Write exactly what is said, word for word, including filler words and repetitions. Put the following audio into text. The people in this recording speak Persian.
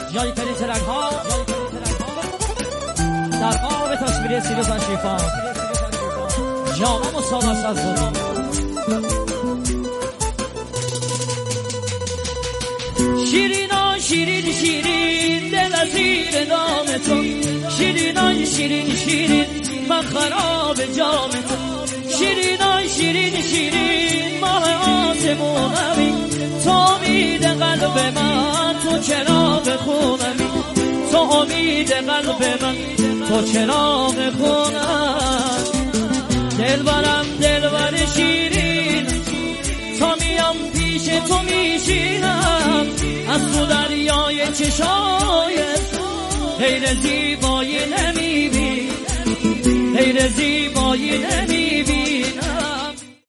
جای ترین ترک ها در قاب تصویری سیری تشریفا جامع مصابست از بودم. شیرینا شیرین شیرین دل از زیر دام تو، شیرینا شیرین شیرین من خراب جام تو، شیرینا شیرین شیرین ماه آسمونمی، تو امید قلب من تو چراغ خونمی، تو امید قلب من تو چراغ خونم. دلبرم دلبر شیرین تا میام پیش تو میشینم، از تو دریای چشایت غیر زیبایی نمیبین، غیر زیبایی نمیبین.